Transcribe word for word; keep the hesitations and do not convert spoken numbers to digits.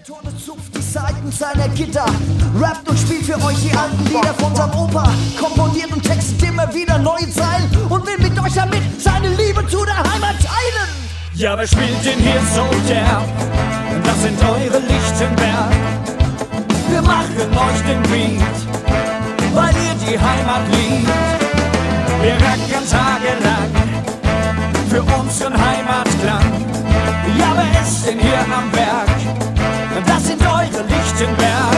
Der Tone zupft die Saiten seiner Gitter, rappt und spielt für euch die alten Lieder von seinem Opa, komponiert und textet immer wieder neue Zeilen und will mit euch damit seine Liebe zu der Heimat teilen. Ja, wer spielt denn hier so derb? Das sind eure Lichtenberg. Wir machen euch den Beat, weil ihr die Heimat liebt. Wir racken tagelang für unseren Heimatklang. Ja, wer ist denn hier am Werk? Das sind eure Lichtenberg.